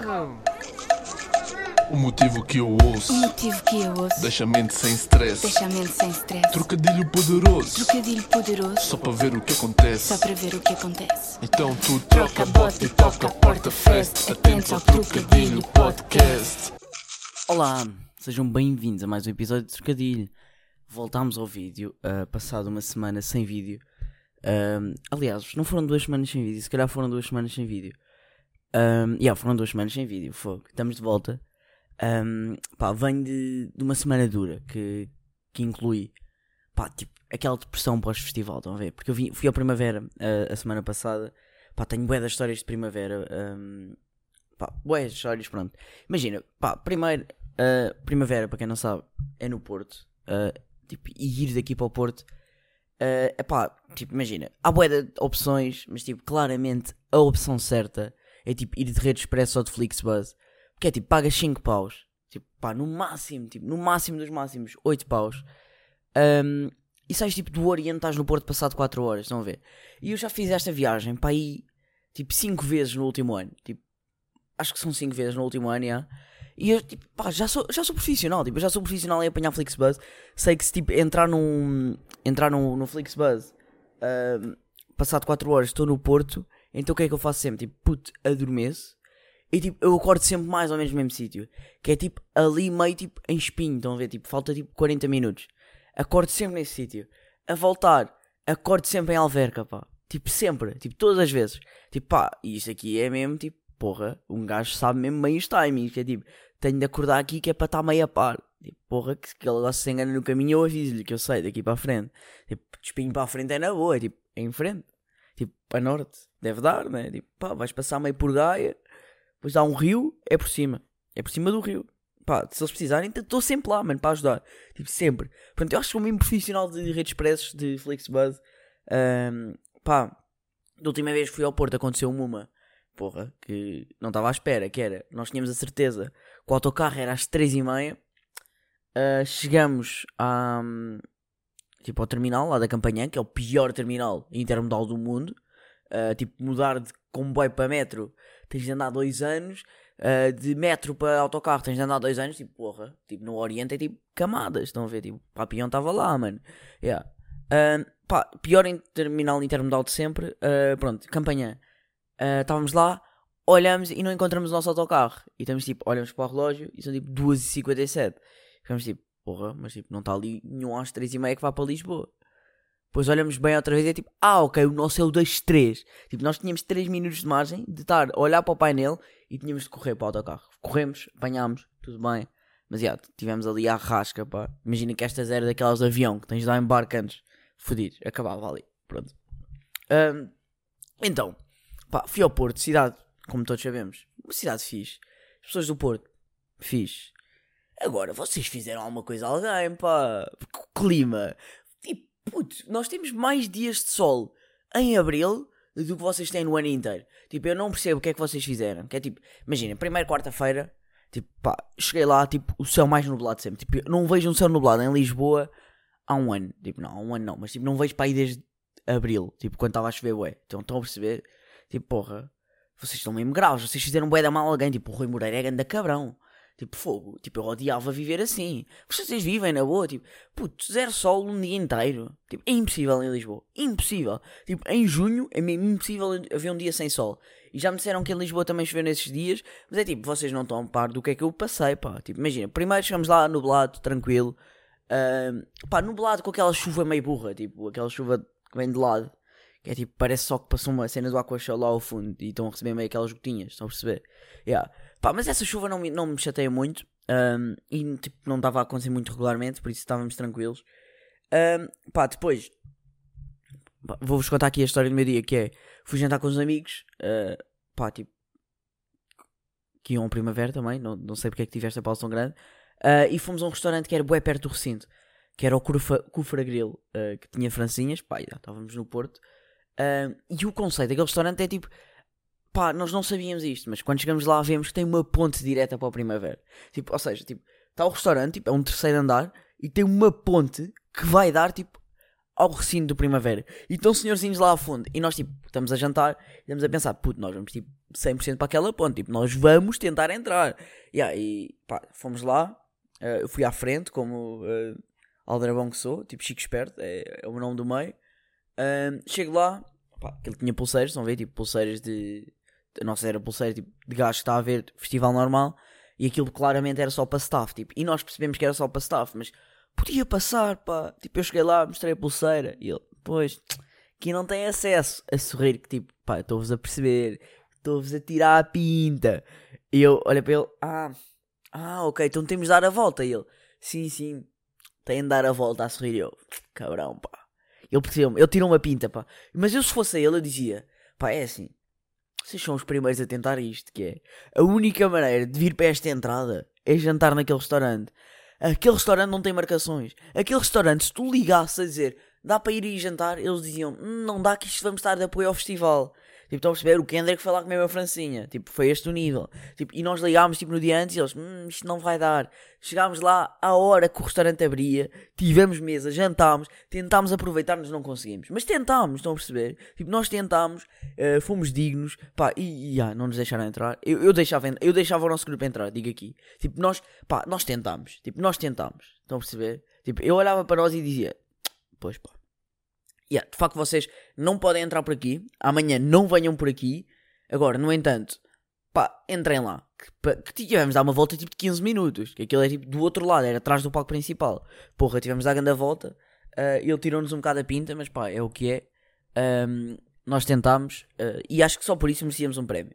O motivo que eu ouço deixa a mente sem stress. Trocadilho poderoso. Só para ver o que acontece. Então tu troca, bota e toca a porta fest. Atento ao Trocadilho Podcast. Olá, sejam bem-vindos a mais um episódio de Trocadilho. Voltámos ao vídeo, passado uma semana sem vídeo. Aliás, não foram 2 semanas sem vídeo, se calhar foram 2 semanas sem vídeo. Foram 2 semanas sem vídeo, fogo. Estamos de volta. Venho de uma semana dura que inclui aquela depressão pós-festival, estão a ver? Porque eu fui ao Primavera a semana passada. Tenho bué das histórias de Primavera. Bué das histórias, pronto. Imagina, primeiro, Primavera, para quem não sabe, é no Porto. E ir daqui para o Porto, imagina, há bué de opções, mas claramente a opção certa é ir de Rede Expresso ou de Flixbus. Que é pagas 5 paus, no máximo dos máximos, 8 paus. E sais do Oriente, estás no Porto passado 4 horas, estão a ver? E eu já fiz esta viagem para aí 5 vezes no último ano. Acho que são 5 vezes no último ano, já. E eu já sou profissional, eu já sou profissional em apanhar Flixbus. Sei que se entrar no Flixbus passado 4 horas estou no Porto, então o que é que eu faço sempre? Adormeço. E eu acordo sempre mais ou menos no mesmo sítio. Que é ali meio em espinho. Estão a ver? Falta 40 minutos. Acordo sempre nesse sítio. A voltar, acordo sempre em Alverca, pá. Sempre. Todas as vezes. E isto aqui é mesmo porra. Um gajo sabe mesmo meio os timings. Que é tenho de acordar aqui que é para estar meio a par. Porra, que ele gosta se engana no caminho, eu aviso-lhe que eu sei daqui para a frente. De espinho para a frente é na boa. É em frente. Para norte. Deve dar, né? Vais passar meio por Gaia. Depois há um rio, é por cima. É por cima do rio. Se eles precisarem, estou sempre lá, mano, para ajudar. Sempre. Portanto, eu acho que sou mesmo profissional de redes expressos, de Flixbus. Da última vez que fui ao Porto, aconteceu uma. Porra, que não estava à espera. Que era, nós tínhamos a certeza que o autocarro era às 3h30. Chegamos ao terminal lá da Campanhã, que é o pior terminal intermodal do mundo. Mudar de comboio para metro tens de andar 2 anos, de metro para autocarro tens de andar 2 anos, porra, no Oriente é camadas, estão a ver, Papião estava lá, mano, pior terminal intermodal de sempre. Campanhã, estávamos lá, olhamos e não encontramos o nosso autocarro, e estamos olhamos para o relógio e são 2h57, ficamos porra, mas não está ali nenhum às 3h30 que vá para Lisboa. Depois olhamos bem outra vez e é ok, o nosso é o das 3. Nós tínhamos 3 minutos de margem de estar a olhar para o painel e tínhamos de correr para o autocarro. Corremos, apanhámos, tudo bem. Mas tivemos ali à rasca, pá. Imagina que estas eram daquelas de avião que tens de dar embarque antes. Fodido, acabava ali, pronto. Então, fui ao Porto, cidade, como todos sabemos, uma cidade fixe. As pessoas do Porto, fixe. Agora, vocês fizeram alguma coisa a alguém, pá. Porque o clima... nós temos mais dias de sol em Abril do que vocês têm no ano inteiro. Eu não percebo o que é que vocês fizeram. Que é imagina, primeira quarta-feira, cheguei lá, o céu mais nublado sempre. Não vejo um céu nublado em Lisboa há um ano. Não, há um ano não, mas não vejo para aí desde Abril, quando estava a chover, ué. Então estão a perceber? Porra, vocês estão mesmo graves, vocês fizeram bué da mal a alguém. O Rui Moreira é ganda cabrão. Fogo, eu odiava viver assim. Vocês vivem na boa, zero sol um dia inteiro. É impossível em Lisboa, impossível. Em junho é mesmo impossível haver um dia sem sol. E já me disseram que em Lisboa também choveu nesses dias. Mas é vocês não estão a par do que é que eu passei, pá. Imagina, primeiro chegamos lá nublado, tranquilo. Nublado com aquela chuva meio burra, aquela chuva que vem de lado. Que é parece só que passou uma cena do Aquashell lá ao fundo e estão a receber meio aquelas gotinhas, estão a perceber? Mas essa chuva não me chateia muito e não estava a acontecer muito regularmente, por isso estávamos tranquilos. Depois vou-vos contar aqui a história do meu dia, que é, fui jantar com os amigos, que iam ao Primavera também, não sei porque é que tive esta pausa tão grande, e fomos a um restaurante que era bué perto do recinto, que era o Cufra Grill, que tinha francinhas, estávamos no Porto. E o conceito daquele restaurante é nós não sabíamos isto, mas quando chegamos lá vemos que tem uma ponte direta para o Primavera. Ou seja, está o restaurante, é um terceiro andar e tem uma ponte que vai dar ao recinto do Primavera. E estão senhorzinhos lá ao fundo. E nós, tipo, estamos a jantar e estamos a pensar, puto, nós vamos, tipo, 100% para aquela ponte. Tipo, nós vamos tentar entrar. E pá, fomos lá. Eu fui à frente, como aldrabão que sou. Tipo, chico esperto. É o nome do meio. Chego lá. Pá, aquilo tinha pulseiras, estão a ver? Tipo, pulseiras de... A nossa era pulseira, tipo, de gajo que está a ver festival normal. E aquilo claramente era só para staff, tipo. E nós percebemos que era só para staff, mas... Podia passar, pá. Tipo, eu cheguei lá, mostrei a pulseira. E ele, pois, aqui não tem acesso. A sorrir, que tipo, pá, estou-vos a perceber. Estou-vos a tirar a pinta. E eu, olha para ele, ok, então temos de dar a volta. E ele, sim, tem de dar a volta a sorrir. E eu, cabrão, pá. Ele percebeu-me, ele tirou uma pinta, pá. Mas eu, se fosse ele, eu dizia, pá, é assim. Vocês são os primeiros a tentar isto, que é a única maneira de vir para esta entrada é jantar naquele restaurante. Aquele restaurante não tem marcações. Aquele restaurante, se tu ligasses a dizer dá para ir jantar, eles diziam não dá, que isto vamos estar de apoio ao festival. Tipo, estão a perceber? O Kendrick foi lá comer uma francinha. Tipo, foi este o nível. Tipo, e nós ligámos tipo, no dia antes e eles, isto não vai dar. Chegámos lá à hora que o restaurante abria, tivemos mesa, jantámos, tentámos aproveitar, mas não conseguimos. Mas tentámos, estão a perceber? Tipo, nós tentámos, fomos dignos, pá, não nos deixaram entrar. Eu deixava o nosso grupo entrar, digo aqui. Tipo, nós tentámos. Tipo, nós tentámos. Estão a perceber? Tipo, eu olhava para nós e dizia, pois pá. De facto vocês não podem entrar por aqui. Amanhã não venham por aqui. Agora, no entanto, pá, entrem lá. Que tivemos de dar uma volta tipo de 15 minutos. Que aquilo é tipo do outro lado, era atrás do palco principal. Porra, tivemos de dar a grande volta. Ele tirou-nos um bocado a pinta, mas pá, é o que é. Nós tentámos. E acho que só por isso merecíamos um prémio.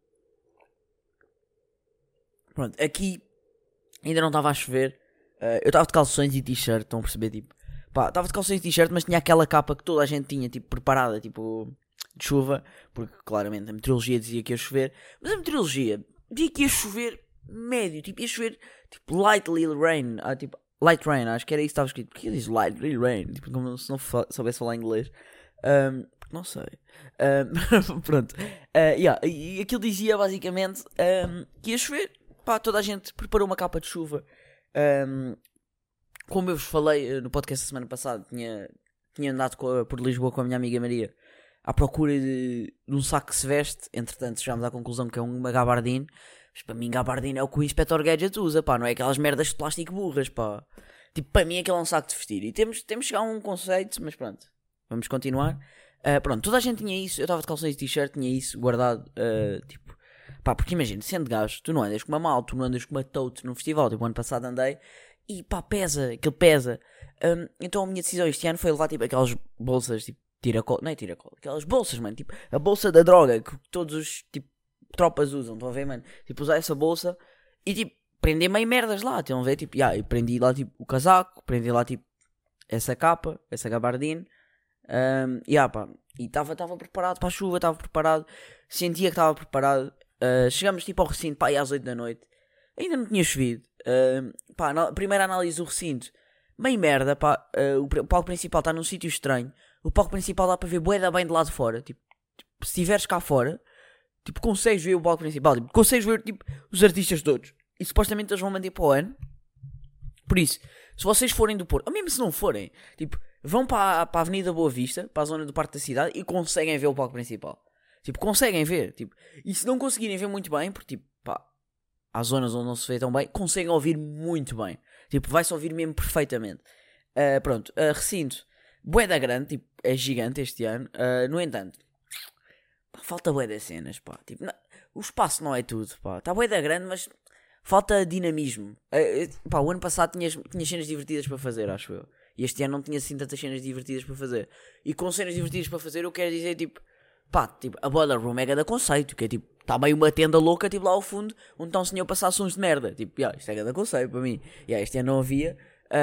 Pronto, aqui ainda não estava a chover. Eu estava de calções e t-shirt, estão a perceber, tipo. Pá, estava de calções e t-shirt, mas tinha aquela capa que toda a gente tinha, tipo, preparada, tipo, de chuva, porque claramente a meteorologia dizia que ia chover, mas a meteorologia dizia que ia chover médio, tipo, ia chover, tipo, lightly rain, tipo, light rain, acho que era isso que estava escrito, porque ele diz lightly rain, tipo, como se não soubesse falar inglês, não sei, pronto, e aquilo dizia basicamente que ia chover, pá, toda a gente preparou uma capa de chuva, como eu vos falei no podcast da semana passada, tinha andado por Lisboa com a minha amiga Maria à procura de um saco que se veste. Entretanto, chegámos à conclusão que é uma gabardine. Mas para mim, gabardine é o que o Inspector Gadget usa, pá. Não é aquelas merdas de plástico burras, pá. Tipo, para mim aquele é um saco de vestir. E temos de chegar a um conceito, mas pronto. Vamos continuar. Pronto, toda a gente tinha isso. Eu estava de calções e t-shirt, tinha isso guardado. Tipo, pá, porque imagina, sendo gajo, tu não andas com uma mal, tu não andas com uma tote num festival. Tipo, o ano passado andei. E pá, aquilo pesa. Então a minha decisão este ano foi levar tipo aquelas bolsas, tipo, tiracol, não é tiracol, aquelas bolsas, mano, tipo, a bolsa da droga que todos os, tipo, tropas usam, estão a ver, mano? Tipo, usar essa bolsa e, tipo, prender meio merdas lá, estão a ver, tipo, e prendi lá, tipo, o casaco, prendi lá, tipo, essa capa, essa gabardine, pá, e estava preparado para a chuva, estava preparado, sentia que estava preparado, chegamos, tipo, ao recinto, pá, aí às 8 da noite, ainda não tinha chovido. Pá, primeira análise do recinto, meio merda, pá. O palco principal está num sítio estranho. O palco principal dá para ver bué da bem de lá de fora. Tipo, se estiveres cá fora, tipo, consegues ver o palco principal. Tipo, consegues ver tipo, os artistas todos. E supostamente eles vão manter para o ano. Por isso, se vocês forem do Porto, ou mesmo se não forem, tipo, vão para a Avenida Boa Vista, para a zona do Parque da Cidade, e conseguem ver o palco principal. Tipo, conseguem ver. Tipo, e se não conseguirem ver muito bem, porque tipo, pá, há zonas onde não se vê tão bem, conseguem ouvir muito bem. Tipo, vai-se ouvir mesmo perfeitamente. Pronto, recinto. Bué da grande, tipo, é gigante este ano. No entanto, pá, falta bué das cenas, pá. Tipo, o espaço não é tudo, pá. Está bué da grande, mas falta dinamismo. Pá, o ano passado tinha cenas divertidas para fazer, acho eu. E este ano não tinha assim tantas cenas divertidas para fazer. E com cenas divertidas para fazer, eu quero dizer, tipo, pá, tipo, a Boiler Room é da conceito, que é tipo, está meio uma tenda louca, tipo, lá ao fundo, onde está um senhor a passar sons de merda. Tipo, isto é da conceito para mim. Este ano não havia.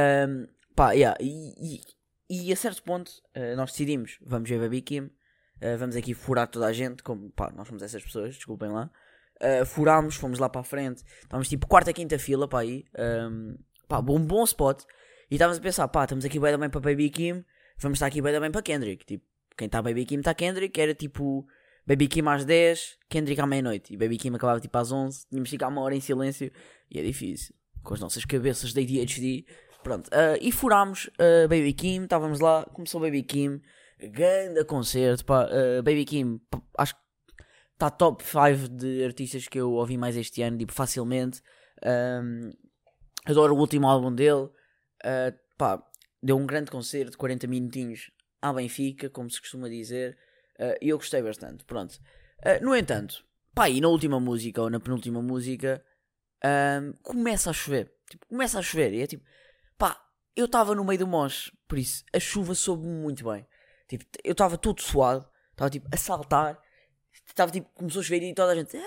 E a certo ponto, nós decidimos, vamos ver Baby Kim, vamos aqui furar toda a gente, como, pá, nós somos essas pessoas, desculpem lá. Furámos, fomos lá para a frente, estávamos tipo quarta, quinta fila para aí, pá, bom spot. E estávamos a pensar, pá, estamos aqui bem também para Baby Kim, vamos estar aqui bem também para Kendrick. Tipo, quem está Baby Kim está Kendrick, era tipo Baby Kim às 10, Kendrick à meia-noite. E Baby Kim acabava tipo às 11, tínhamos de ficar uma hora em silêncio. E é difícil, com as nossas cabeças de ADHD, Pronto, e furámos Baby Kim, estávamos lá, começou Baby Kim, grande concerto, pá, Baby Kim, pá, acho que está top 5 de artistas que eu ouvi mais este ano, tipo, facilmente. Adoro o último álbum dele, pá, deu um grande concerto, 40 minutinhos à Benfica, como se costuma dizer, e eu gostei bastante, pronto. No entanto, pá, e na última música, ou na penúltima música, começa a chover, tipo, e é tipo, pá, eu estava no meio do mosh, por isso, a chuva soube-me muito bem, tipo, eu estava todo suado, estava tipo, a saltar, estava tipo, começou a chover e toda a gente,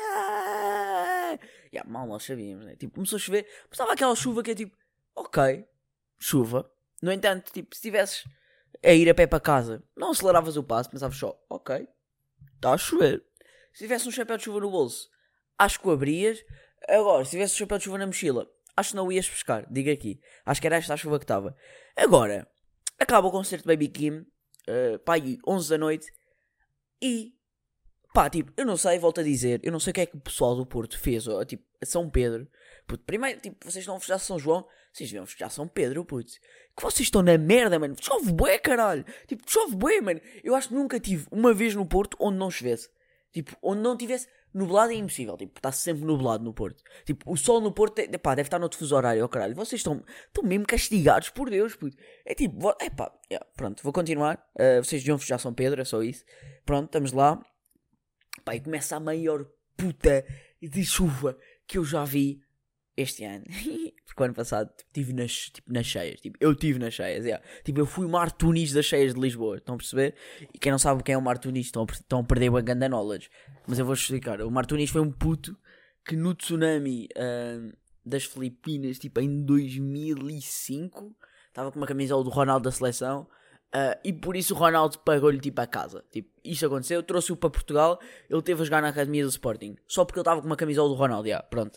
mal nós sabíamos, né? Tipo, começou a chover, mas estava aquela chuva que é tipo, ok, chuva, no entanto, tipo, se estivesses a ir a pé para casa, não aceleravas o passo, pensavas só, ok, está a chover. Se tivesse um chapéu de chuva no bolso, acho que o abrias. Agora, se tivesse um chapéu de chuva na mochila, acho que não o ias pescar, diga aqui. Acho que era esta a chuva que estava. Agora, acaba o concerto de Baby Kim, pá, aí 11 da noite, e, pá, tipo, eu não sei, volto a dizer, eu não sei o que é que o pessoal do Porto fez, ó, tipo, a São Pedro. Puto, primeiro, tipo, vocês estão a festejar São João, vocês deviam festejar São Pedro, puto. Que vocês estão na merda, mano. Chove bué, caralho. Tipo, chove bué, mano. Eu acho que nunca tive uma vez no Porto onde não chovesse. Tipo, onde não tivesse nublado é impossível. Tipo, está sempre nublado no Porto. Tipo, o sol no Porto, pá, deve estar no outro fuso horário, oh, caralho. Vocês estão mesmo castigados por Deus, puto. É tipo, pá, pronto, vou continuar. Vocês deviam festejar São Pedro, é só isso. Pronto, estamos lá. Pá, e começa a maior puta de chuva que eu já vi este ano. Porque o ano passado estive nas cheias. Tipo, eu estive nas cheias. Yeah. Tipo, eu fui o Mar Tunis das cheias de Lisboa. Estão a perceber? E quem não sabe quem é o Mar Tunis estão a perder o ganda knowledge. Mas eu vou explicar. O Mar Tunis foi um puto que no tsunami das Filipinas, tipo em 2005, estava com uma camisola do Ronaldo da seleção. E por isso o Ronaldo pagou-lhe tipo a casa. Tipo, isto aconteceu, trouxe-o para Portugal. Ele teve a jogar na academia do Sporting. Só porque ele estava com uma camisola do Ronaldo. Yeah, pronto.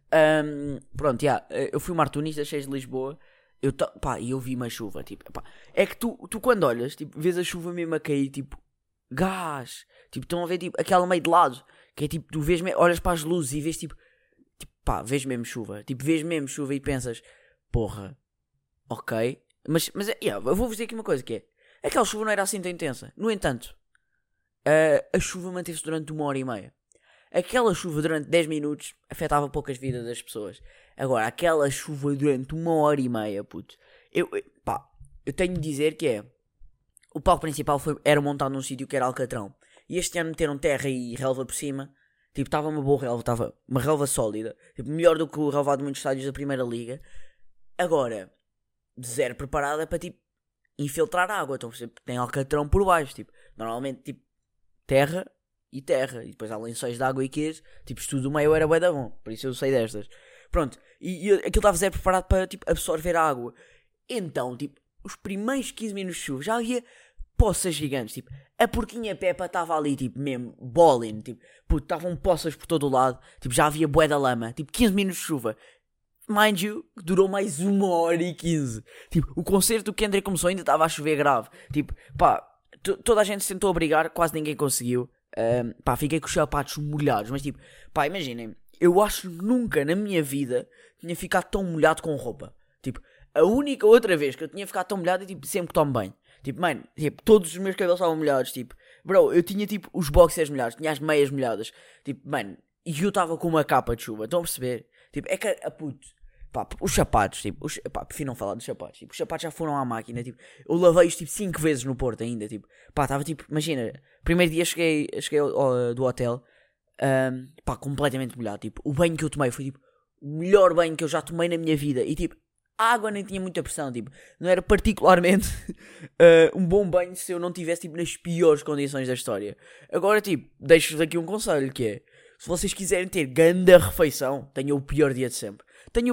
Eu fui uma artunista cheia de Lisboa. E eu vi uma chuva, tipo, pá, é que tu quando olhas, tipo, vês a chuva mesmo a cair, tipo, gás, tipo, estão a ver, tipo, aquela meio de lado, que é tipo, tu vês, olhas para as luzes e vês, tipo, pá, vês mesmo chuva, e pensas, porra, ok, mas eu vou-vos dizer aqui uma coisa, que é, aquela chuva não era assim tão intensa, no entanto, a chuva manteve-se durante 1h30. Aquela chuva durante 10 minutos afetava poucas vidas das pessoas. Agora, aquela chuva durante 1h30, puto. Eu tenho de dizer que é... O palco principal era montado num sítio que era Alcatrão. E este ano meteram terra e relva por cima. Tipo, estava uma boa relva, estava uma relva sólida. Tipo, melhor do que o relvado de muitos estádios da Primeira Liga. Agora, de zero preparada para, tipo, infiltrar água. Então, tem Alcatrão por baixo. Tipo, normalmente, tipo, terra... e depois há lençóis de água e queijo, tipo, isto tudo do meio era bué da bom, por isso eu sei destas. Pronto, e aquilo estava zero preparado para, tipo, absorver a água. Então, tipo, os primeiros 15 minutos de chuva, já havia poças gigantes, tipo, a porquinha Peppa estava ali, tipo, mesmo, bowling, tipo, puto, estavam poças por todo o lado, tipo, já havia bué da lama, tipo, 15 minutos de chuva. Mind you, durou mais 1h15. Tipo, o concerto do Kendrick começou, ainda estava a chover grave. Tipo, pá, toda a gente se tentou abrigar, quase ninguém conseguiu. Fiquei com os sapatos molhados, mas tipo, pá, imaginem, eu acho que nunca na minha vida tinha ficado tão molhado com roupa. Tipo, a única outra vez que eu tinha ficado tão molhado é tipo, sempre que tomo bem. Tipo, mano, tipo, todos os meus cabelos estavam molhados, tipo, bro, eu tinha tipo os boxers molhados, tinha as meias molhadas, tipo, mano, e eu estava com uma capa de chuva, estão a perceber? Tipo, é que a puto, pá, os sapatos, tipo, prefiro não falar dos sapatos, tipo, os sapatos já foram à máquina, tipo, eu lavei-os tipo 5 vezes no Porto ainda, tipo, pá, estava tipo, imagina, primeiro dia cheguei do hotel, completamente molhado, tipo, o banho que eu tomei foi tipo, o melhor banho que eu já tomei na minha vida, e tipo, a água nem tinha muita pressão, tipo, não era particularmente um bom banho se eu não tivesse, tipo, nas piores condições da história. Agora, tipo, deixo-vos aqui um conselho, que é, se vocês quiserem ter grande refeição, tenham o pior dia de sempre.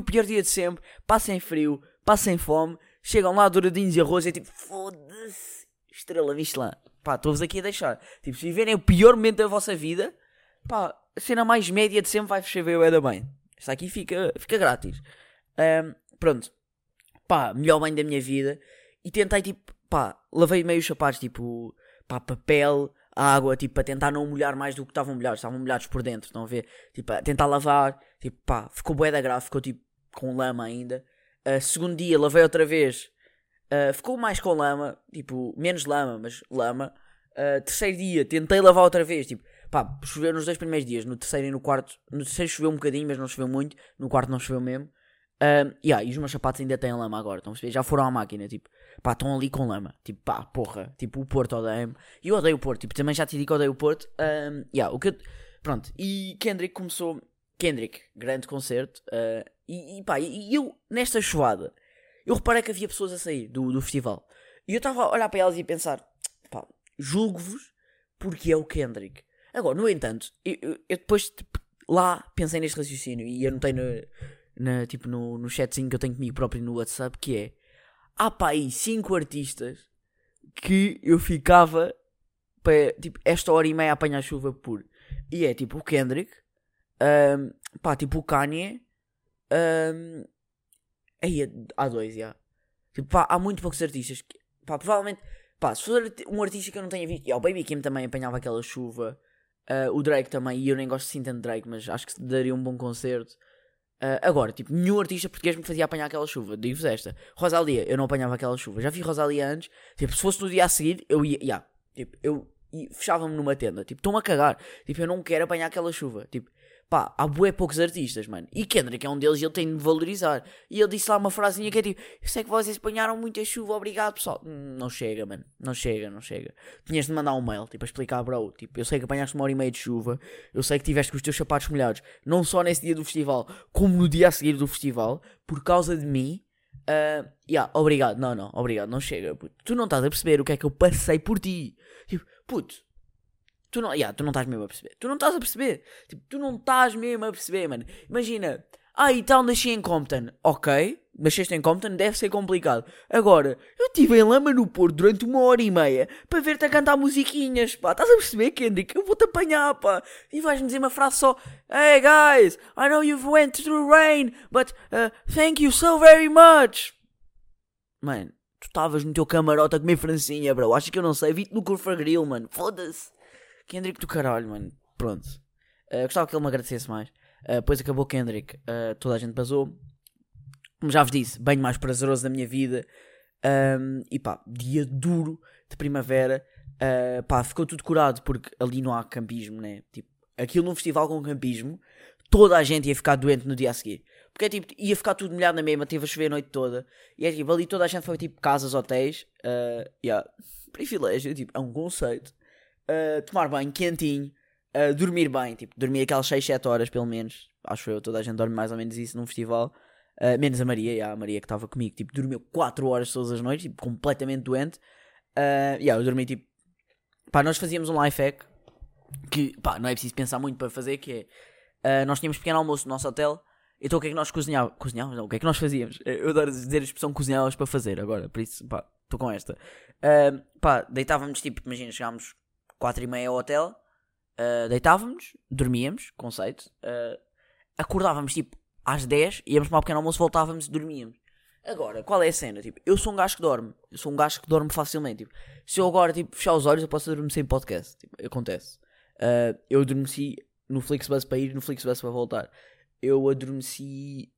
Passem frio, passem fome, chegam lá douradinhos e arroz e é tipo, foda-se, estrela Michelin. Pá, estou-vos aqui a deixar. Tipo, se viverem o pior momento da vossa vida, pá, a cena mais média de sempre vai-vos saber o bem. Esta aqui fica grátis. Pronto. Pá, melhor banho da minha vida. E tentei, tipo, pá, lavei meio os sapatos, tipo, pá, papel, água, tipo, para tentar não molhar mais do que estavam molhados por dentro, estão a ver? Tipo, a tentar lavar, tipo, pá, ficou bué da grave, ficou tipo com lama ainda. Segundo dia lavei outra vez. Ficou mais com lama. Tipo, menos lama, mas lama. Terceiro dia tentei lavar outra vez. Tipo, pá, choveu nos 2 primeiros dias. No terceiro e no quarto. No terceiro choveu um bocadinho, mas não choveu muito. No quarto não choveu mesmo. E os meus sapatos ainda têm lama agora. Estão a perceber? Já foram à máquina. Tipo, pá, estão ali com lama. Tipo, pá, porra. Tipo, o Porto odeia-me. E eu odeio o Porto. Tipo, também já te digo que odeio o Porto. O que eu... Pronto. E Kendrick começou. Kendrick, grande concerto. E eu, nesta chuvada, eu reparei que havia pessoas a sair do festival. E eu estava a olhar para elas e a pensar, pá, julgo-vos porque é o Kendrick. Agora, no entanto, eu depois lá pensei neste raciocínio e anotei no chatzinho que eu tenho comigo próprio no WhatsApp, que é, há pá aí 5 artistas que eu ficava, tipo, esta hora e meia a apanhar chuva por. E é tipo o Kendrick, tipo o Kanye, aí há 2, já. Tipo, pá, há muito poucos artistas que, pá, provavelmente, pá, se for um artista que eu não tenha visto, o Baby Kim também apanhava aquela chuva, o Drake também, e eu nem gosto assim tanto de Drake, mas acho que daria um bom concerto. Agora, tipo, nenhum artista português me fazia apanhar aquela chuva. Digo-vos esta, Rosalía, eu não apanhava aquela chuva. Já vi Rosalía antes, tipo, se fosse no dia a seguir, eu ia, tipo, e fechava-me numa tenda, tipo, estão-me a cagar, tipo, eu não quero apanhar aquela chuva, tipo, pá, há bué poucos artistas, mano, e Kendrick é um deles e ele tem de valorizar, e ele disse lá uma frasinha que é tipo, eu sei que vocês apanharam muita chuva, obrigado pessoal, não chega, mano, não chega, tinhas de mandar um mail, tipo, a explicar, bro, tipo, eu sei que apanhaste 1h30 de chuva, eu sei que tiveste com os teus sapatos molhados, não só nesse dia do festival, como no dia a seguir do festival, por causa de mim. Obrigado, obrigado, não chega, puto. Tu não estás a perceber o que é que eu passei por ti. Tipo, puto, tu não estás mesmo a perceber. Tu não estás a perceber. Tipo, tu não estás mesmo a perceber, mano. Imagina, então nasci em Compton. Ok, nasceste em Compton, deve ser complicado. Agora, eu estive em lama no Porto durante 1h30 para ver-te a cantar musiquinhas, pá. Estás a perceber, Kendrick? Eu vou-te apanhar, pá. E vais-me dizer uma frase só: Hey guys, I know you've went through rain, but thank you so very much. Mano, tu estavas no teu camarote a comer francinha, bro. Acho que eu não sei. Vi-te no Curva Grill, mano. Foda-se. Kendrick do caralho, mano. Pronto. Gostava que ele me agradecesse mais. Depois acabou Kendrick. Toda a gente basou. Como já vos disse, bem mais prazeroso da minha vida. E pá, dia duro de primavera. Ficou tudo curado porque ali não há campismo, né? Tipo, aquilo num festival com campismo, toda a gente ia ficar doente no dia a seguir. Porque é tipo, ia ficar tudo molhado na mesma, teve a chover a noite toda. E é tipo, ali toda a gente foi tipo casas, hotéis. Privilégio, tipo, é um conceito. Tomar banho quentinho. Dormir bem, tipo, dormir aquelas 6-7 horas pelo menos. Acho eu, toda a gente dorme mais ou menos isso num festival. Menos a Maria, a Maria que estava comigo, tipo, dormiu 4 horas todas as noites, tipo, completamente doente. Eu dormi tipo. Pá, nós fazíamos um life hack que, pá, não é preciso pensar muito para fazer, que é, nós tínhamos pequeno almoço no nosso hotel. Então o que é que nós cozinhávamos? Não, o que é que nós fazíamos? Eu adoro dizer a expressão cozinhávamos para fazer agora, por isso, pá, estou com esta. Deitávamos, tipo, imagina, chegámos 4h30 ao hotel, deitávamos, dormíamos, conceito, acordávamos, tipo, às 10, íamos para o pequeno almoço, voltávamos e dormíamos. Agora, qual é a cena? Tipo, eu sou um gajo que dorme. Eu sou um gajo que dorme facilmente. Tipo, se eu agora, tipo, fechar os olhos, eu posso adormecer em podcast. Tipo, acontece. Eu adormeci no Flixbus para ir, no Flixbus para voltar. Eu adormeci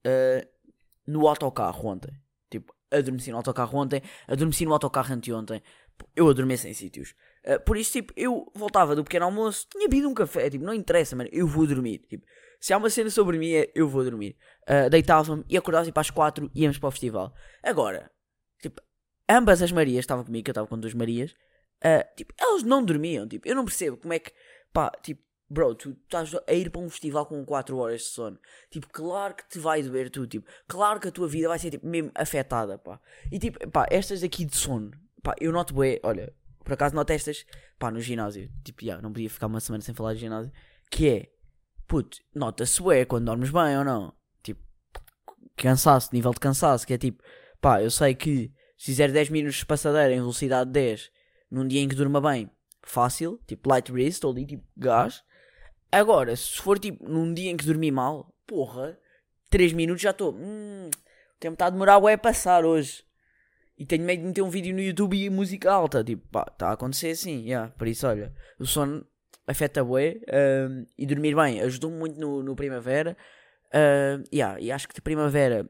no autocarro ontem. Tipo, adormeci no autocarro ontem. Adormeci no autocarro anteontem. Eu adormeço em sítios. Por isso, tipo, eu voltava do pequeno almoço, tinha bebido um café. Tipo, não interessa, mano. Eu vou dormir. Tipo, se há uma cena sobre mim, eu vou dormir. Deitava-me e acordava tipo às 4 e íamos para o festival. Agora, tipo, ambas as Marias, estava comigo, que eu estava com 2 Marias, tipo, elas não dormiam. Tipo, eu não percebo como é que, pá, tipo, bro, tu estás a ir para um festival com 4 horas de sono. Tipo, claro que te vai doer tudo. Tipo, claro que a tua vida vai ser tipo, mesmo afetada, pá. E tipo, pá, estas aqui de sono, pá, eu noto bem, olha, por acaso noto estas, pá, no ginásio. Tipo, não podia ficar uma semana sem falar de ginásio. Que é, puto, nota-se ué quando dormes bem ou não. Tipo, cansaço, nível de cansaço, que é tipo, pá, eu sei que se fizer 10 minutos de passadeira em velocidade 10, num dia em que durma bem, fácil, tipo light breeze, estou ali, tipo, gás. Agora, se for tipo, num dia em que dormi mal, porra, 3 minutos já estou, o tempo está a demorar ué a passar hoje. E tenho medo de meter um vídeo no YouTube e música alta, tipo, pá, está a acontecer assim, por isso, olha, o sono afeta bué, e dormir bem ajudou-me muito no primavera, e acho que de primavera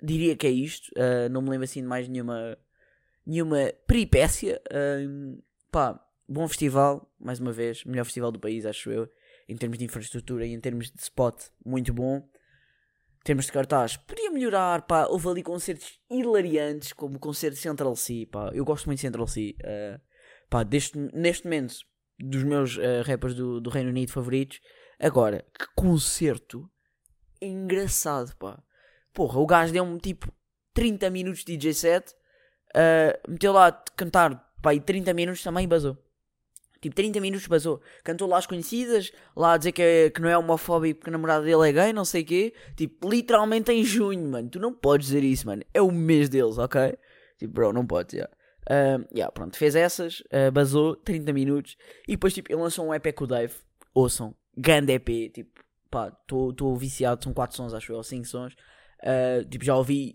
diria que é isto. Não me lembro assim de mais nenhuma peripécia. Bom festival, mais uma vez, melhor festival do país, acho eu, em termos de infraestrutura e em termos de spot, muito bom. Em termos de cartaz, podia melhorar, houve ali concertos hilariantes, como o concerto de Central C, eu gosto muito de Central C, neste momento, dos meus rappers do Reino Unido favoritos. Agora, que concerto engraçado, porra, o gajo deu-me tipo 30 minutos de DJ set, meteu lá a cantar, e 30 minutos também basou. Tipo, 30 minutos basou. Cantou lá as conhecidas, lá a dizer que não é homofóbico porque a namorada dele é gay, não sei o quê. Tipo, literalmente em junho, mano. Tu não podes dizer isso, mano. É o mês deles, ok? Tipo, bro, não podes, pronto, fez essas, basou, 30 minutos. E depois, tipo, ele lançou um EP com o Dave. Ouçam, grande EP, tipo, estou viciado, são 4 sons, acho eu, 5 sons. Tipo, já ouvi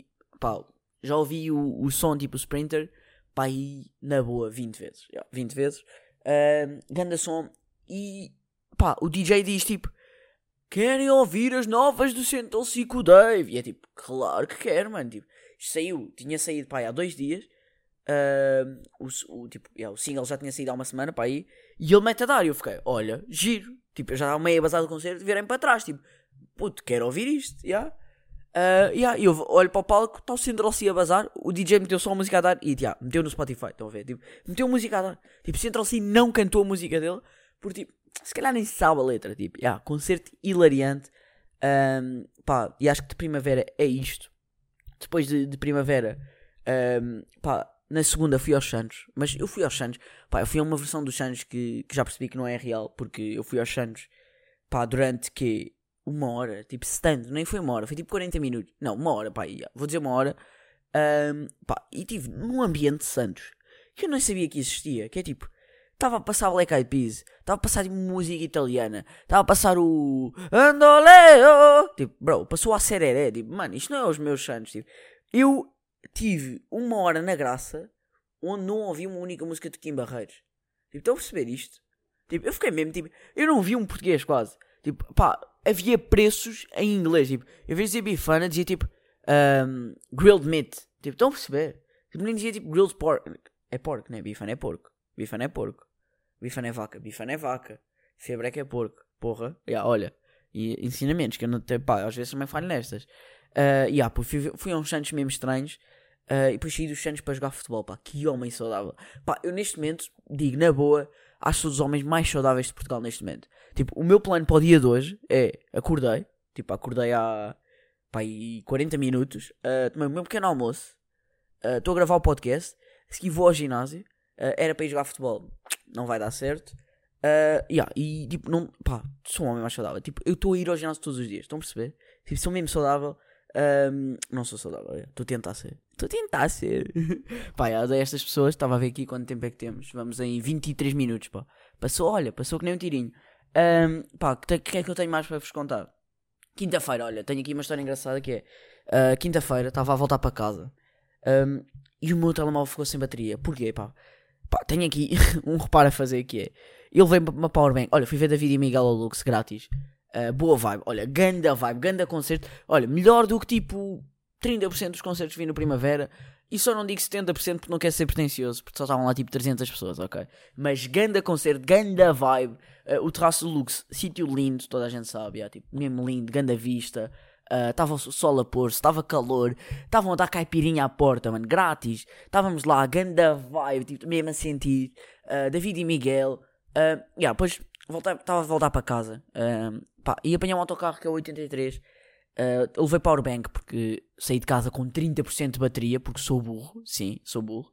o som, tipo, o Sprinter, aí, na boa, 20 vezes. 20 vezes. Ganda som. E o DJ diz tipo: querem ouvir as novas do Central C com o Dave? E é tipo, claro que quero, mano. Tipo, tinha saído há 2 dias. O single já tinha saído há uma semana aí. E ele mete a dar. E eu fiquei, olha, giro. Tipo, eu já estava meio basado do concerto. Virem para trás, tipo, puto, quero ouvir isto. Eu olho para o palco, está o Central C a bazar. O DJ meteu só a música a dar e meteu no Spotify, estão a ver? Tipo, meteu a música a dar. Tipo, Central C não cantou a música dele, porque tipo, se calhar nem sabe a letra. Tipo, concerto hilariante. E acho que de primavera é isto. Depois de primavera, na segunda fui aos Santos. Mas eu fui aos Santos, eu fui a uma versão dos Santos que já percebi que não é real, porque eu fui aos Santos, durante que 1 hora, tipo, stand, nem foi 1 hora, foi tipo 40 minutos. Não, 1 hora, vou dizer 1 hora. E tive num ambiente de Santos que eu não sabia que existia. Que é tipo, estava a passar Black Eyed Peas, estava a passar tipo, música italiana, estava a passar o Andoleo. Tipo, bro, passou a Sereré. Tipo, mano, isto não é os meus Santos. Tipo, eu tive 1 hora na Graça onde não ouvi uma única música de Kim Barreiros. Tipo, estão a perceber isto? Tipo, eu fiquei mesmo, tipo, eu não vi um português quase. Tipo, havia preços em inglês, tipo, em vez de dizer bifana, dizia tipo, grilled meat. Tipo, estão a perceber? Tipo, nem dizia tipo, grilled pork. É porco, não é? Bifana é porco. Bifana é porco. Bifana é vaca. Bifana é vaca. Febre é que é porco. Porra. Olha. E ensinamentos que eu não tenho, às vezes também falho nestas. Fui a uns Santos mesmo estranhos. E depois saí dos Santos para jogar futebol, que homem saudável. Eu neste momento, digo na boa, acho que sou dos homens mais saudáveis de Portugal neste momento. Tipo, o meu plano para o dia de hoje é, acordei há 40 minutos, tomei o meu pequeno almoço, estou a gravar o podcast, a seguir vou ao ginásio, era para ir jogar futebol, não vai dar certo, e tipo, não, sou um homem mais saudável, tipo, eu estou a ir ao ginásio todos os dias, estão a perceber? Tipo, sou mesmo saudável. Não sou saudável, estou a tentar ser. Eu dei a estas pessoas, estava a ver aqui quanto tempo é que temos. Vamos em 23 minutos, Passou que nem um tirinho. O que é que eu tenho mais para vos contar? Quinta-feira, olha, tenho aqui uma história engraçada que é, quinta-feira, estava a voltar para casa, e o meu telemóvel ficou sem bateria. Porquê, tenho aqui um reparo a fazer que é, ele veio para uma powerbank, olha, fui ver David e Miguel ao Lux, grátis. Boa vibe, olha, ganda vibe, ganda concerto. Olha, melhor do que tipo 30% dos concertos vi no Primavera. E só não digo 70% porque não quero ser pretencioso, porque só estavam lá tipo 300 pessoas, ok? Mas ganda concerto, ganda vibe. O terraço do Lux, sítio lindo, toda a gente sabe, tipo, mesmo lindo, ganda vista. Estava o sol a pôr-se, estava calor, estavam a dar caipirinha à porta, mano, grátis. Estávamos lá, ganda vibe, tipo, mesmo a sentir. David e Miguel. Depois estava a voltar para casa. E apanhei um autocarro que é o 83. Eu levei powerbank porque saí de casa com 30% de bateria, porque sou burro. Sim, sou burro.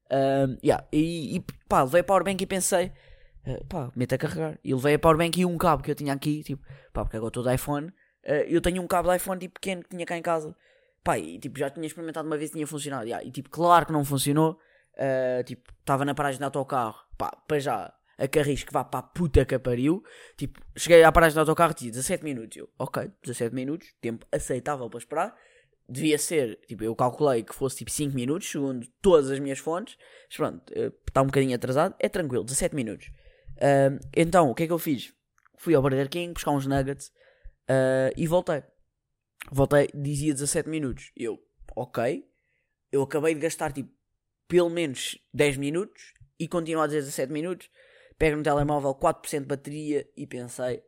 Levei a powerbank e pensei, meto a carregar. E levei a powerbank e um cabo que eu tinha aqui, tipo, porque agora estou de iPhone. Eu tenho um cabo de iPhone tipo, pequeno que tinha cá em casa. E tipo, já tinha experimentado uma vez e tinha funcionado. E tipo, claro que não funcionou. Tipo, estava na paragem de autocarro. Para já. A carris que vá para a puta que pariu. Tipo, cheguei à paragem do autocarro e tinha 17 minutos. Eu, ok, 17 minutos, tempo aceitável para esperar. Devia ser, tipo, eu calculei que fosse tipo 5 minutos, segundo todas as minhas fontes. Mas pronto, está um bocadinho atrasado, é tranquilo, 17 minutos. Então, o que é que eu fiz? Fui ao Burger King buscar uns nuggets e voltei. Voltei, dizia 17 minutos. Eu, ok, eu acabei de gastar tipo pelo menos 10 minutos e continuo a dizer 17 minutos. Pego no telemóvel 4% de bateria e pensei,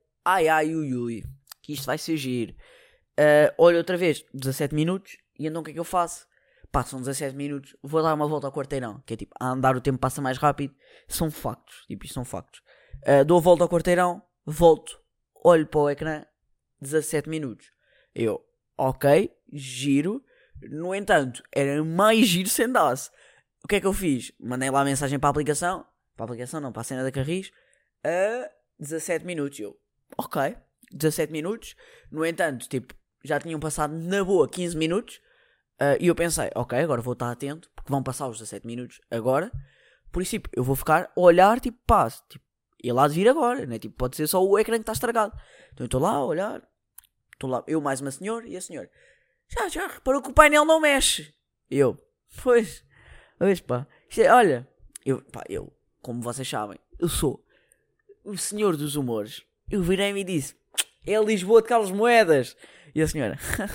ui, que isto vai ser giro. Olho outra vez, 17 minutos, e então o que é que eu faço? Passam 17 minutos, vou dar uma volta ao quarteirão, que é tipo, a andar o tempo passa mais rápido. São factos, tipo, isto são factos. Dou a volta ao quarteirão, volto, olho para o ecrã, 17 minutos. Eu, ok, giro. No entanto, era mais giro se andasse. O que é que eu fiz? Mandei lá a mensagem para a aplicação não, para a cena da Carris, a 17 minutos. Eu, ok, 17 minutos. No entanto, tipo, já tinham passado na boa 15 minutos. E eu pensei, ok, agora vou estar atento, porque vão passar os 17 minutos agora. Por isso, tipo, eu vou ficar a olhar, tipo, passo. Tipo, ele há de vir agora, né? Tipo, pode ser só o ecrã que está estragado. Então eu estou lá a olhar. Estou lá, eu mais uma senhora e a senhora. Já reparou que o painel não mexe. Eu, pois pá. Olha, eu, como vocês sabem, eu sou o senhor dos humores. Eu virei-me e disse, é Lisboa de Carlos Moedas. E a senhora,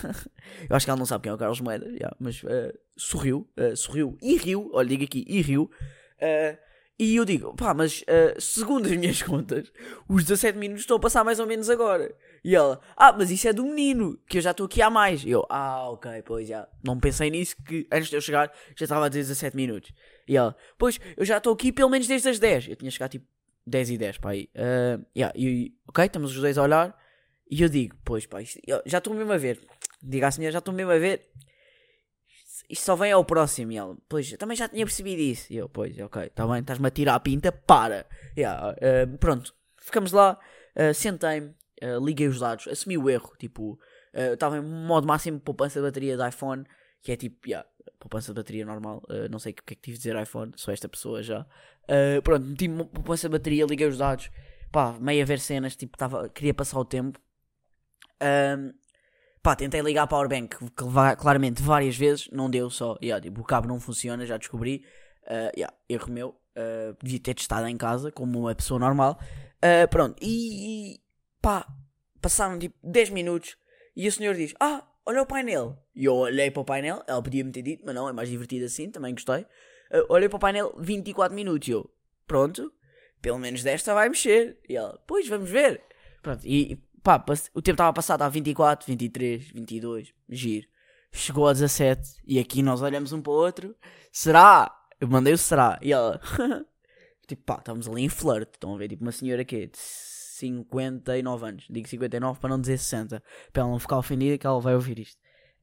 eu acho que ela não sabe quem é o Carlos Moedas, mas sorriu e riu, olha, digo aqui, e riu. E eu digo, pá, mas segundo as minhas contas, os 17 minutos estão a passar mais ou menos agora. E ela, mas isso é do menino, que eu já estou aqui há mais. E eu, ok, pois já, não pensei nisso, que antes de eu chegar já estava a dizer 17 minutos. E ela, pois, eu já estou aqui pelo menos desde as 10. Eu tinha chegado tipo 10 e 10, pá, aí. Ok, estamos os dois a olhar. E eu digo, pois pá, já estou mesmo a ver. Digo à senhora, já estou mesmo a ver. Isto só vem ao próximo. E ela, pois, eu também já tinha percebido isso. E eu, pois, ok, está bem, estás-me a tirar a pinta, para. Pronto, ficamos lá, sentei-me, liguei os dados, assumi o erro. Tipo, estava em modo máximo poupança de bateria de iPhone, que é tipo, poupança de bateria normal. Não sei o que é que tive de dizer iPhone, sou esta pessoa já. Pronto, meti poupança de bateria, liguei os dados. Pá, meio a ver cenas, tipo, queria passar o tempo. Tentei ligar a Powerbank claramente várias vezes, não deu só, tipo, o cabo não funciona, já descobri, erro meu, devia ter testado em casa como uma pessoa normal. Pronto, passaram tipo 10 minutos e o senhor diz, olha o painel. E eu olhei para o painel, ela podia-me ter dito, mas não, é mais divertido assim, também gostei. Olhei para o painel, 24 minutos, e eu, pronto, pelo menos desta vai mexer. E ela, pois, vamos ver. Pronto, o tempo estava passado a 24, 23, 22, giro. Chegou a 17 e aqui nós olhamos um para o outro. Será? Eu mandei o será. E ela, tipo, estamos ali em flirt. Estão a ver, tipo, uma senhora que é de 59 anos. Digo 59 para não dizer 60. Para ela não ficar ofendida que ela vai ouvir isto.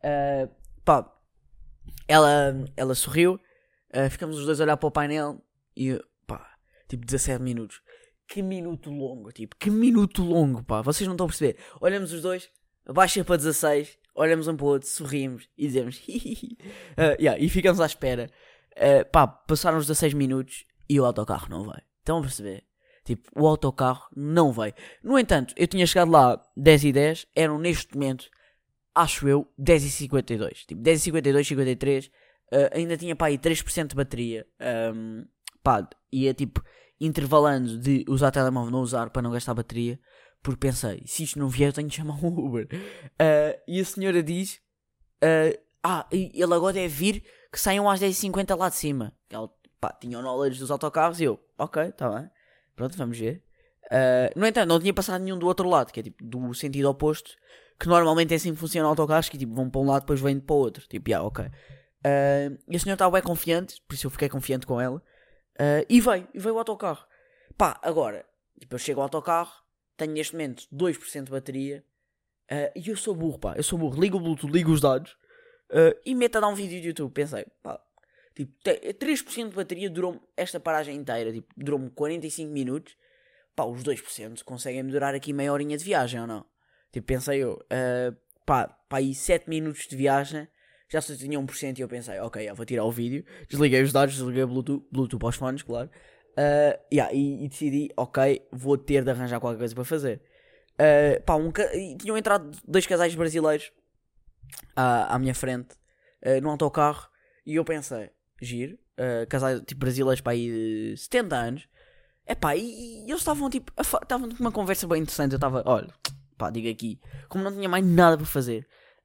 Ela sorriu. Ficamos os dois a olhar para o painel e, tipo, 17 minutos. Que minuto longo, pá. Vocês não estão a perceber. Olhamos os dois, baixa para 16, olhamos um para o outro, sorrimos e dizemos e ficamos à espera. Passaram os 16 minutos e o autocarro não veio. Estão a perceber? Tipo, o autocarro não veio. No entanto, eu tinha chegado lá 10 e 10, eram neste momento, acho eu, 10 e 52. Tipo, 10 e 52, 53, ainda tinha aí 3% de bateria. Ia tipo intervalando de usar telemóvel, não usar para não gastar bateria, porque pensei, se isto não vier eu tenho de chamar um Uber. E a senhora diz, ele agora deve vir, que saiam às 10h50 lá de cima. Ela, tinha o knowledge dos autocarros e eu, ok, está bem, pronto, vamos ver. No entanto, não tinha passado nenhum do outro lado, que é tipo do sentido oposto, que normalmente é assim que funciona autocarros, que tipo vão para um lado depois vêm para o outro, tipo, ok. E a senhora estava bem confiante, por isso eu fiquei confiante com ela. E veio o autocarro. Agora, tipo, eu chego ao autocarro, tenho neste momento 2% de bateria, e eu sou burro, ligo o Bluetooth, ligo os dados, e meto a dar um vídeo de YouTube. Pensei, tipo, 3% de bateria durou-me esta paragem inteira, tipo, durou-me 45 minutos, os 2% conseguem-me durar aqui meia horinha de viagem, ou não? Tipo, pensei eu, aí 7 minutos de viagem, já só tinha 1% e eu pensei, ok, vou tirar o vídeo, desliguei os dados, desliguei o Bluetooth para os fones, claro, e decidi, ok, vou ter de arranjar qualquer coisa para fazer. Tinham entrado 2 casais brasileiros à minha frente, no autocarro, e eu pensei, giro, casais tipo brasileiros para aí de 70 anos, e eles estavam tipo, estavam com uma conversa bem interessante. Eu estava, olha, digo aqui, como não tinha mais nada para fazer,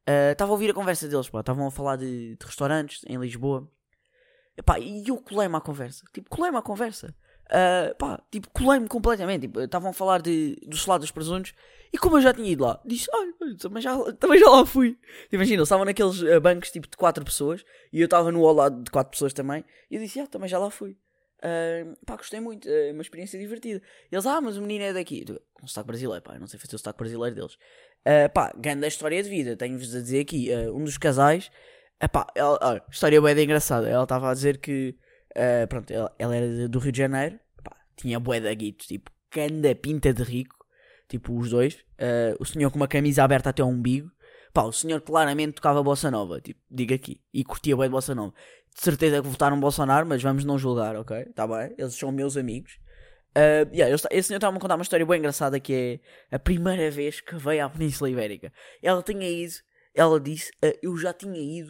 Estava a ouvir a conversa deles, pá. Estavam a falar de restaurantes em Lisboa. Epá, e eu colei-me à conversa. Tipo, colei-me à conversa. Tipo, colei-me completamente. Tipo, estavam a falar do Solado dos Presuntos. E como eu já tinha ido lá, disse, olha, também já lá fui. Tipo, imagina, eles estavam naqueles bancos tipo de 4 pessoas. E eu estava no ao lado de 4 pessoas também. E eu disse, também já lá fui. Gostei muito, uma experiência divertida. Eles, mas o menino é daqui. Um sotaque brasileiro, pá, eu não sei fazer o sotaque brasileiro deles. Grande história de vida. Tenho-vos a dizer aqui, um dos casais, história bem engraçada. Ela estava a dizer que, ela era do Rio de Janeiro, tinha bué de guitos, tipo, ganda pinta de rico, tipo, os dois. O senhor com uma camisa aberta até ao umbigo. O senhor claramente tocava bossa nova, tipo, diga aqui, e curtia bué de bossa nova. De certeza que votaram Bolsonaro, mas vamos não julgar, ok? Tá bem? Eles são meus amigos. Esse senhor estava-me a contar uma história bem engraçada, que é a primeira vez que veio à Península Ibérica. Ela disse, eu já tinha ido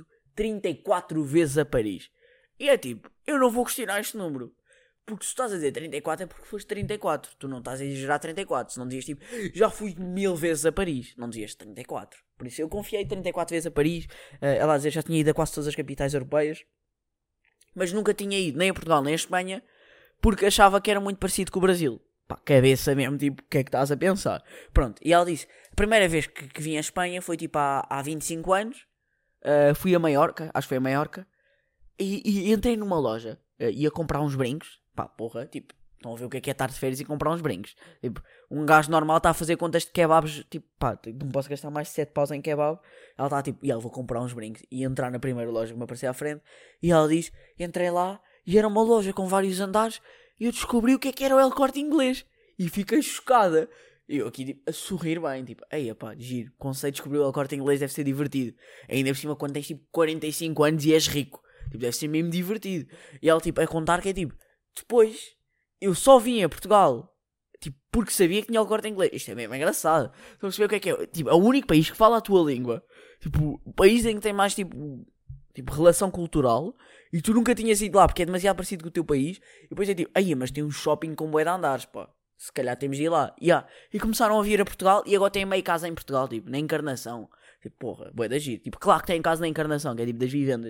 34 vezes a Paris. E é tipo, eu não vou questionar este número. Porque se tu estás a dizer 34 é porque foste 34. Tu não estás a exagerar 34. Se não dizias tipo, já fui 1000 vezes a Paris. Não dizias 34. Por isso eu confiei 34 vezes a Paris. Ela a dizer, já tinha ido a quase todas as capitais europeias. Mas nunca tinha ido nem a Portugal nem a Espanha. Porque achava que era muito parecido com o Brasil. Cabeça mesmo, tipo, o que é que estás a pensar? Pronto, e ela disse, a primeira vez que vim a Espanha foi tipo há 25 anos. Fui a Maiorca, acho que foi a Maiorca. E entrei numa loja. Ia comprar uns brincos. Tipo, estão a ver o que é estar de férias e comprar uns brincos. Tipo, um gajo normal está a fazer contas de kebabs. Tipo, não posso gastar mais de 7 paus em kebab. Ela está tipo, vou comprar uns brincos. E entrar na primeira loja que me apareceu à frente. E ela diz, entrei lá. E era uma loja com vários andares. E eu descobri o que é que era o El Corte Inglês. E fiquei chocada. E eu aqui tipo, a sorrir bem. Tipo, giro. Conceito de descobrir o El Corte Inglês deve ser divertido. Ainda por cima quando tens tipo 45 anos e és rico. Tipo, deve ser mesmo divertido. E ela tipo, a contar que é tipo, depois eu só vim a Portugal. Tipo, porque sabia que tinha El Corte Inglês. Isto é mesmo engraçado. Estão a perceber o que é? Tipo, é o único país que fala a tua língua. Tipo, o país em que tem mais tipo relação cultural. E tu nunca tinhas ido lá porque é demasiado parecido com o teu país. E depois é tipo, mas tem um shopping com bué de andares, pá. Se calhar temos de ir lá. E começaram a vir a Portugal e agora têm meio casa em Portugal, tipo, na Encarnação. Tipo, porra, bué da giro. Tipo, claro que tem casa na Encarnação, que é tipo das vivendas.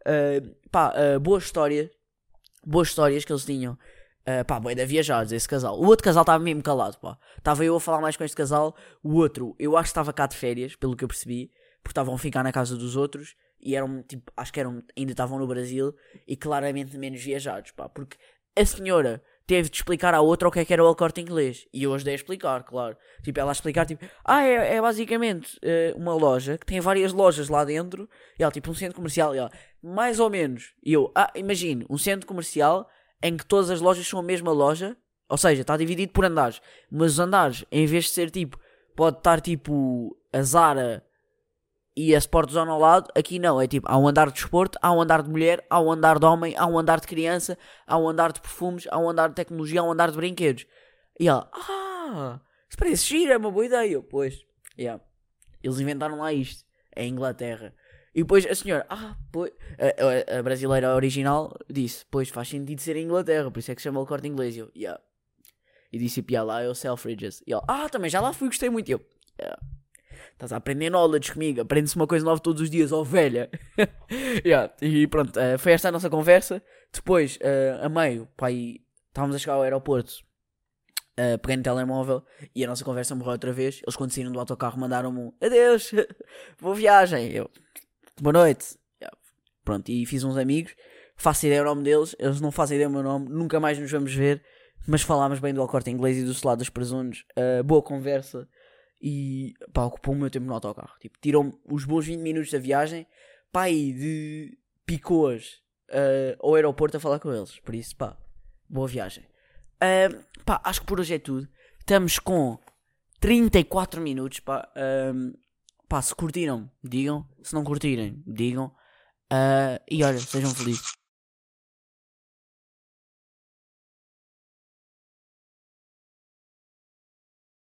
Boas histórias que eles tinham. Bué da viajados, esse casal. O outro casal estava mesmo calado, pá. Estava eu a falar mais com este casal. O outro, eu acho que estava cá de férias, pelo que eu percebi. Porque estavam a ficar na casa dos outros. E eram, tipo, acho que ainda estavam no Brasil. E claramente menos viajados, pá. Porque a senhora teve de explicar à outra o que era o El Corte Inglês. E eu ajudei a explicar, claro. Tipo, ela a explicar, tipo, é basicamente uma loja que tem várias lojas lá dentro. E ela, tipo, um centro comercial. E ela, mais ou menos. E eu, imagine, um centro comercial em que todas as lojas são a mesma loja. Ou seja, está dividido por andares. Mas os andares, em vez de ser tipo, pode estar tipo a Zara e a Sport Zone ao lado, aqui não, é tipo, há um andar de desporto, há um andar de mulher, há um andar de homem, há um andar de criança, há um andar de perfumes, há um andar de tecnologia, há um andar de brinquedos. E ela, isso parece giro, é uma boa ideia. Pois, eles inventaram lá isto, é Inglaterra. E depois a senhora, a brasileira original disse, pois faz sentido ser em Inglaterra, por isso é que se chama o Corte Inglês. E disse, lá é o Selfridges. E ela, também já lá fui, gostei muito. E eu, estás a aprender knowledge comigo, aprende-se uma coisa nova todos os dias, velha. E pronto, foi esta a nossa conversa. Depois, a meio, estávamos a chegar ao aeroporto, peguei no telemóvel e a nossa conversa morreu outra vez. Eles quando saíram do autocarro mandaram-me um adeus, boa viagem. Eu, boa noite. Pronto, e fiz uns amigos, faço ideia do nome deles, eles não fazem ideia do meu nome, nunca mais nos vamos ver, mas falámos bem do El Corte Inglês e do Solado dos Presuntos. Boa conversa. E ocupou o meu tempo no autocarro. Tipo, tirou-me os bons 20 minutos da viagem. E de Picoas ao aeroporto a falar com eles. Por isso, boa viagem. Acho que por hoje é tudo. Estamos com 34 minutos. Se curtiram, digam. Se não curtirem, digam. E olha, sejam felizes.